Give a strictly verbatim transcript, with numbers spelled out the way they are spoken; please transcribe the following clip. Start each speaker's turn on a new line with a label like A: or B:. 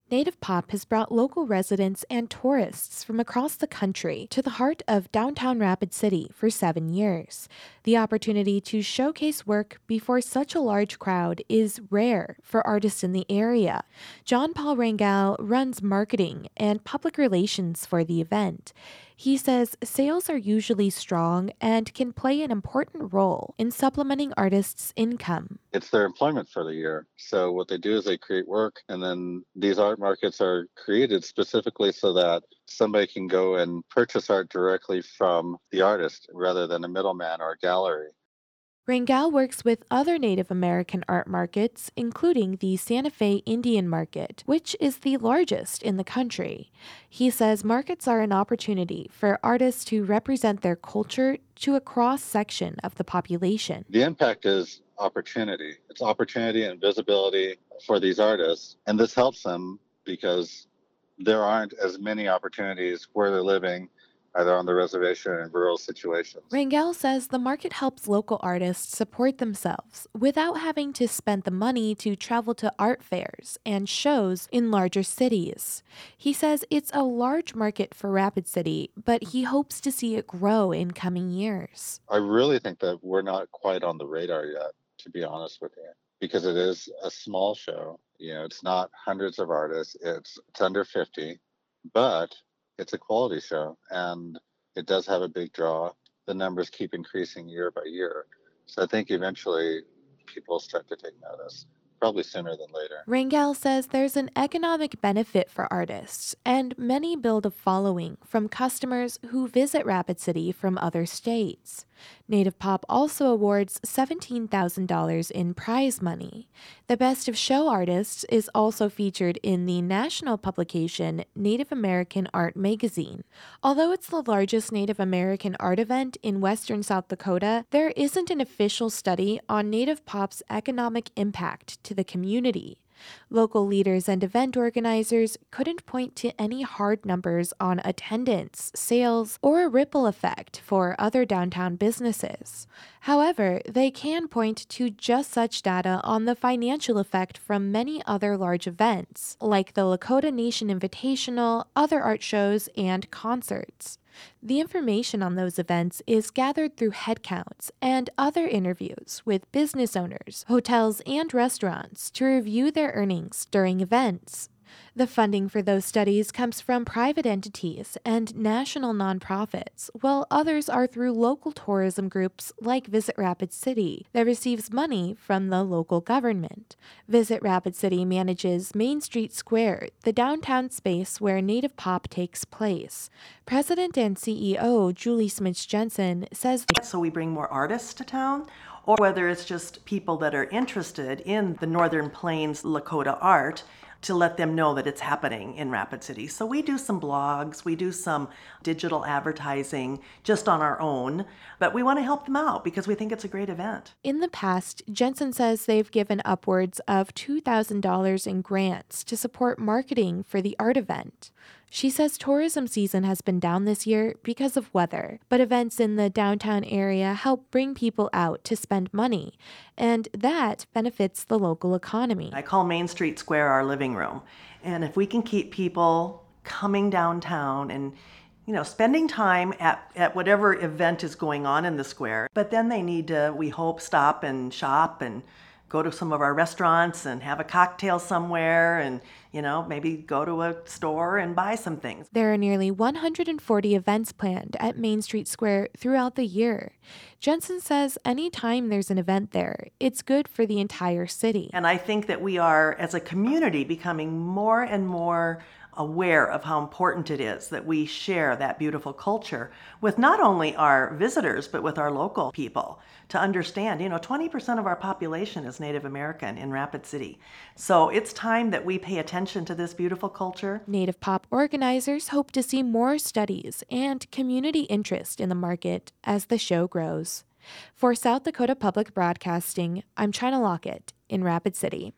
A: Native Pop has brought local residents and tourists from across the country to the heart of downtown Rapid City for seven years. The opportunity to showcase work before such a large crowd is rare for artists in the area. John Paul Rangel runs marketing and public relations for the event. He says sales are usually strong and can play an important role in supplementing artists' income.
B: It's their employment for the year. So what they do is they create work, and then these art markets are created specifically so that somebody can go and purchase art directly from the artist rather than a middleman or a gallery.
A: Rangel works with other Native American art markets, including the Santa Fe Indian Market, which is the largest in the country. He says markets are an opportunity for artists to represent their culture to a cross-section of the population.
B: The impact is opportunity. It's opportunity and visibility for these artists, and this helps them because there aren't as many opportunities where they're living, either on the reservation or in rural situations.
A: Rangel says the market helps local artists support themselves without having to spend the money to travel to art fairs and shows in larger cities. He says it's a large market for Rapid City, but he hopes to see it grow in coming years.
B: I really think that we're not quite on the radar yet, to be honest with you, because it is a small show. You know, it's not hundreds of artists, it's, it's under fifty, but it's a quality show, and it does have a big draw. The numbers keep increasing year by year. So I think eventually people start to take notice, probably sooner than later.
A: Rangel says there's an economic benefit for artists, and many build a following from customers who visit Rapid City from other states. Native Pop also awards seventeen thousand dollars in prize money. The Best of Show Artists is also featured in the national publication Native American Art Magazine. Although it's the largest Native American art event in western South Dakota, there isn't an official study on Native Pop's economic impact to the community. Local leaders and event organizers couldn't point to any hard numbers on attendance, sales, or a ripple effect for other downtown businesses. However, they can point to just such data on the financial effect from many other large events, like the Lakota Nation Invitational, other art shows, and concerts. The information on those events is gathered through headcounts and other interviews with business owners, hotels, and restaurants to review their earnings during events. The funding for those studies comes from private entities and national nonprofits, while others are through local tourism groups like Visit Rapid City that receives money from the local government. Visit Rapid City manages Main Street Square, the downtown space where Native Pop takes place. President and C E O Julie Smits-Jensen says,
C: so we bring more artists to town, or whether it's just people that are interested in the Northern Plains Lakota art, to let them know that it's happening in Rapid City. So we do some blogs, we do some digital advertising just on our own, but we want to help them out because we think it's a great event.
A: In the past, Jensen says they've given upwards of two thousand dollars in grants to support marketing for the art event. She says tourism season has been down this year because of weather, but events in the downtown area help bring people out to spend money, and that benefits the local economy.
C: I call Main Street Square our living room, and if we can keep people coming downtown and you know, spending time at, at whatever event is going on in the square, but then they need to, we hope, stop and shop and go to some of our restaurants and have a cocktail somewhere and, you know, maybe go to a store and buy some things.
A: There are nearly one hundred forty events planned at Main Street Square throughout the year. Jensen says anytime there's an event there, it's good for the entire city.
C: And I think that we are, as a community, becoming more and more aware of how important it is that we share that beautiful culture with not only our visitors, but with our local people to understand, you know, twenty percent of our population is Native American in Rapid City. So it's time that we pay attention to this beautiful culture.
A: Native Pop organizers hope to see more studies and community interest in the market as the show grows. For South Dakota Public Broadcasting, I'm China Lockett in Rapid City.